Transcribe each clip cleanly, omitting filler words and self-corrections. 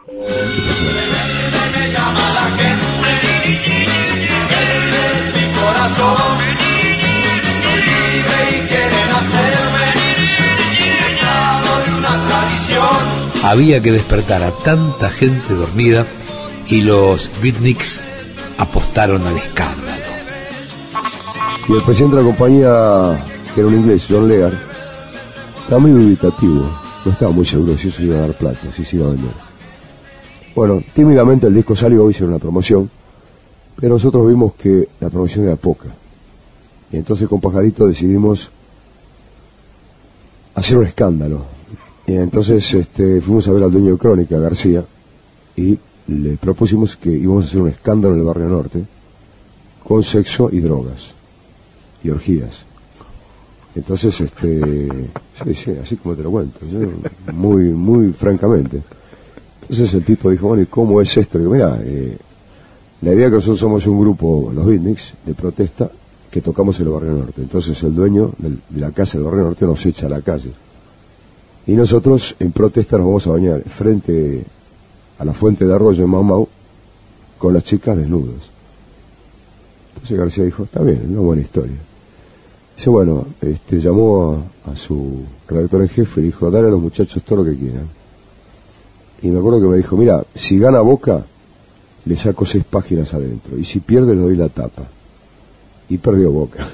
Me llama la gente, él es mi corazón, soy libre y quieren hacerme esclavo de una tradición. Había que despertar a tanta gente dormida y los beatniks apostaron al escándalo. Y el presidente de la compañía, que era un inglés, John Lear, estaba muy dubitativo, no estaba muy seguro si eso iba a dar plata, si se iba a vender. Bueno, tímidamente el disco salió, hicieron una promoción, pero nosotros vimos que la promoción era poca. Y entonces con Pajarito decidimos hacer un escándalo. Y entonces fuimos a ver al dueño de Crónica, García, y le propusimos que íbamos a hacer un escándalo en el Barrio Norte con sexo y drogas y orgías. Entonces, sí, así como te lo cuento, ¿no? muy francamente. Entonces el tipo dijo, bueno, ¿y cómo es esto? Y digo, mira, la idea es que nosotros somos un grupo, los beatniks, de protesta, que tocamos en el Barrio Norte. Entonces el dueño de la casa del Barrio Norte nos echa a la calle. Y nosotros, en protesta, nos vamos a bañar frente a la fuente de arroyo en Mau Mau, con las chicas desnudas. Entonces García dijo, está bien, una buena historia. Dice, bueno, llamó a su redactor en jefe y dijo, dale a los muchachos todo lo que quieran. Y me acuerdo que me dijo, mira, si gana Boca, le saco 6 páginas adentro, y si pierde le doy la tapa. Y perdió Boca.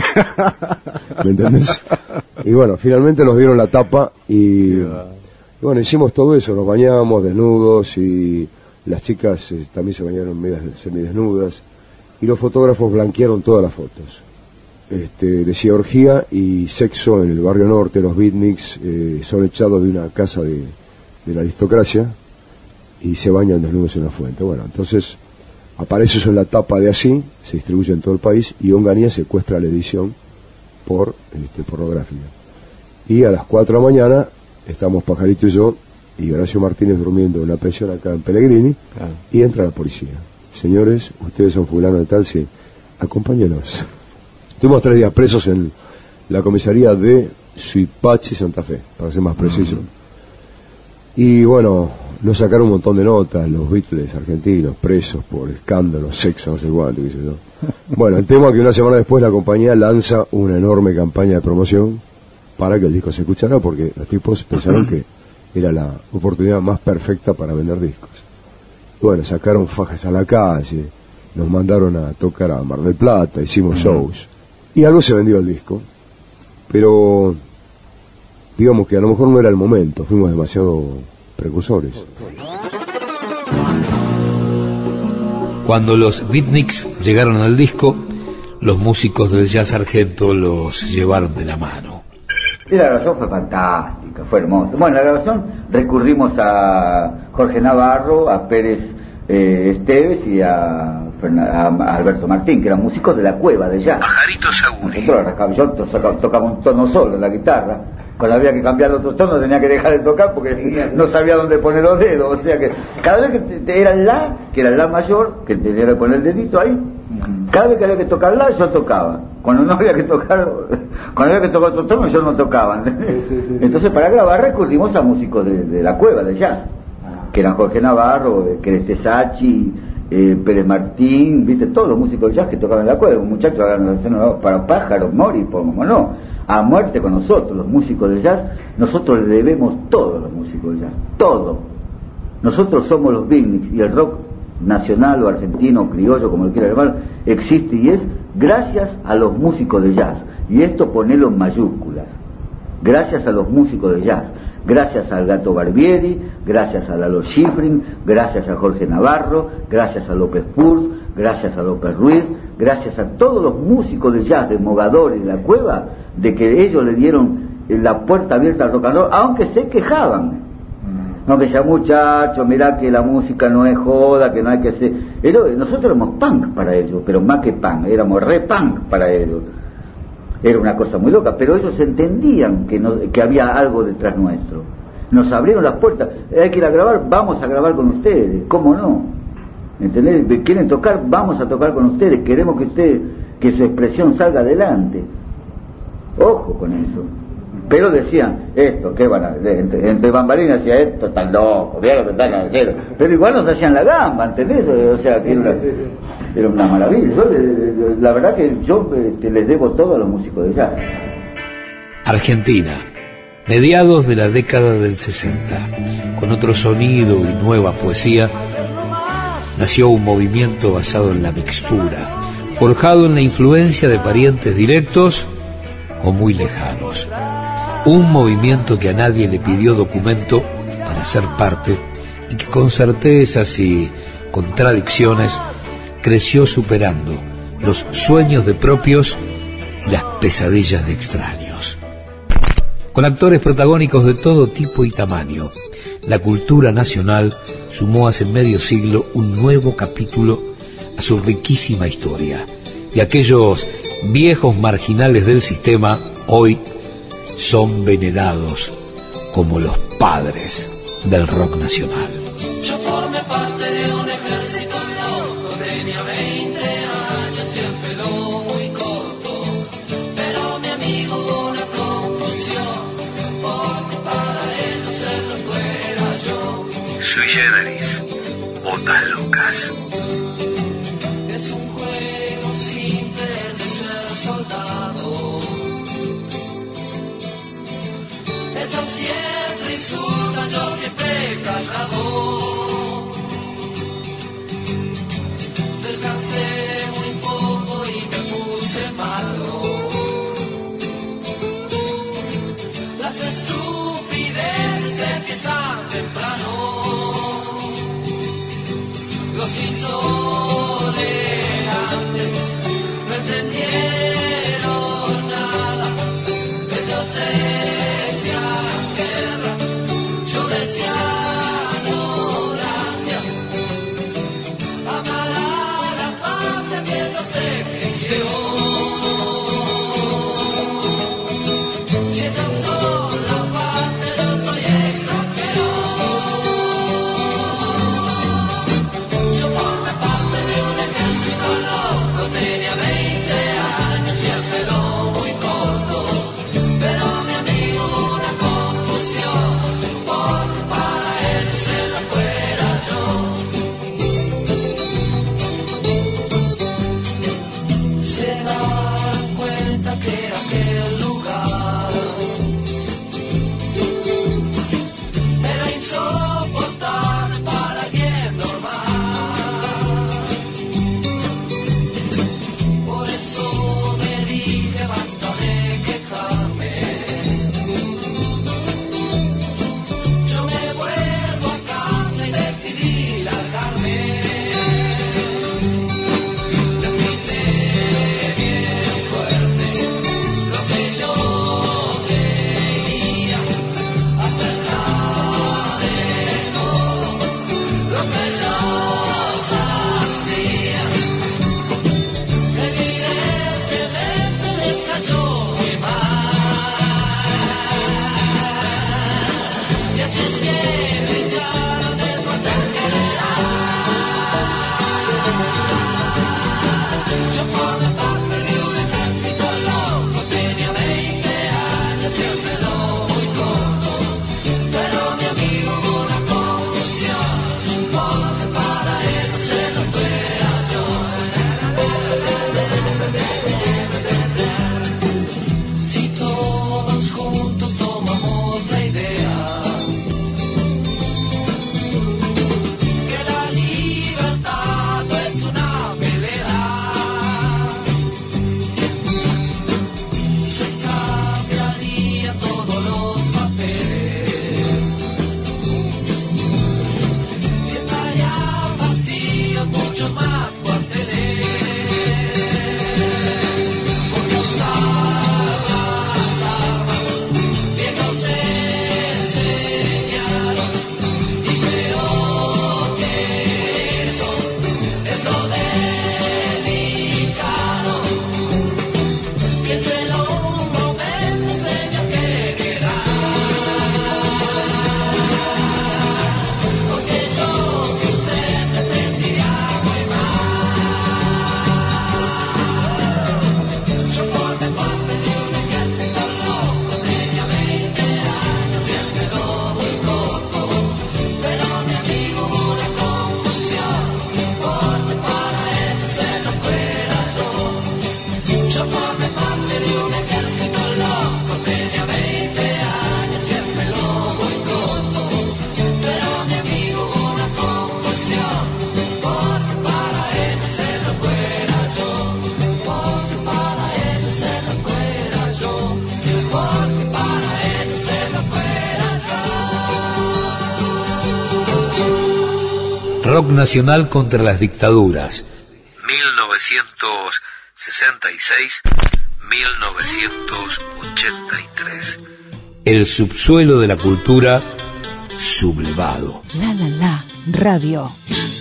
¿Me entendés? Y bueno, finalmente nos dieron la tapa y bueno, hicimos todo eso, nos bañamos desnudos y las chicas también se bañaron semidesnudas y los fotógrafos blanquearon todas las fotos. Decía orgía y sexo en el Barrio Norte, los beatniks son echados de una casa de la aristocracia y se bañan desnudos en una fuente. Bueno, entonces aparece eso en la tapa de Así, se distribuye en todo el país y Onganía secuestra la edición por pornográfica. Y a las 4 de la mañana estamos Pajarito y yo y Horacio Martínez durmiendo en una pensión acá en Pellegrini, y entra la policía. Señores, ustedes son fulano de tal, sí, acompáñenos. Estuvimos 3 días presos en la comisaría de Suipachi, Santa Fe, para ser más preciso. Y bueno, nos sacaron un montón de notas, los Beatles argentinos, presos por escándalo, sexo, no sé cuánto, qué sé yo. Bueno, el tema es que una semana después la compañía lanza una enorme campaña de promoción para que el disco se escuchara, porque los tipos pensaron que era la oportunidad más perfecta para vender discos. Y bueno, sacaron fajas a la calle, nos mandaron a tocar a Mar del Plata, hicimos shows, y algo se vendió el disco, pero digamos que a lo mejor no era el momento, fuimos demasiado precursores. Cuando los beatniks llegaron al disco, los músicos del jazz argento los llevaron de la mano. Y la grabación fue fantástica, fue hermosa. Bueno, la grabación recurrimos a Jorge Navarro, a Pérez Esteves y a Alberto Martín, que eran músicos de la cueva de jazz. Pajarito Saguri. Yo tocaba un tono solo en la guitarra. Cuando había que cambiar otros tonos tenía que dejar de tocar porque no sabía dónde poner los dedos. O sea que cada vez que era el la, que era el la mayor, que tenía que poner el dedito ahí, cada vez que había que tocar la, yo tocaba. Cuando no había que tocar, cuando había que tocar otro tono, yo no tocaba. Entonces para grabar recurrimos a músicos de la cueva de jazz, que eran Jorge Navarro, Celeste Sachi, Pérez Martín, viste, todos los músicos de jazz que tocaban en la cueva. Un muchacho para Pájaros, Mori, por no, a muerte con nosotros, los músicos de jazz. Nosotros le debemos todo a los músicos de jazz, todo. Nosotros somos los beatniks, y el rock nacional o argentino o criollo, como lo quiera llamar, existe y es gracias a los músicos de jazz. Y esto ponelo en mayúsculas. Gracias a los músicos de jazz. Gracias al Gato Barbieri, gracias a Lalo Schifrin, gracias a Jorge Navarro, gracias a López Purs, gracias a López Ruiz, gracias a todos los músicos de jazz, de Mogador y de la Cueva, de que ellos le dieron la puerta abierta al rock and roll, aunque se quejaban. No, que ya muchachos, mirá que la música no es joda, que no hay que ser... Nosotros éramos punk para ellos, pero más que punk, éramos re punk para ellos. Era una cosa muy loca, pero ellos entendían que había algo detrás nuestro. Nos abrieron las puertas. Hay que ir a grabar, vamos a grabar con ustedes. ¿Cómo no? ¿Entendés? ¿Quieren tocar? Vamos a tocar con ustedes. Queremos que su expresión salga adelante. Ojo con eso. Pero decían, esto, ¿qué van a hacer? Entre bambalinas decía, esto están locos, vean lo que están haciendo. Pero igual nos hacían la gamba, ¿entendés? O sea, que era una maravilla. La verdad que yo les debo todo a los músicos de jazz. Argentina, mediados de la década del 60, con otro sonido y nueva poesía, nació un movimiento basado en la mixtura, forjado en la influencia de parientes directos o muy lejanos. Un movimiento que a nadie le pidió documento para ser parte y que con certezas y contradicciones creció superando los sueños de propios y las pesadillas de extraños. Con actores protagónicos de todo tipo y tamaño, la cultura nacional sumó hace medio siglo un nuevo capítulo a su riquísima historia, y aquellos viejos marginales del sistema hoy son venerados como los padres del rock nacional. Yo formé parte de un ejército loco, tenía 20 años y el pelo muy corto, pero mi amigo hubo una confusión, porque para ellos el loco era yo. Sui generis, botas locas. Es un juego simple el de ser soldado. Ellos siempre insultan, yo siempre callado. Descansé muy poco y me puse malo. Las estupideces empiezan temprano. Los intolerantes no entendieron nada. Ellos decían guerra, yo decía no rock nacional contra las dictaduras. 1966-1983. El subsuelo de la cultura sublevado. La Radio.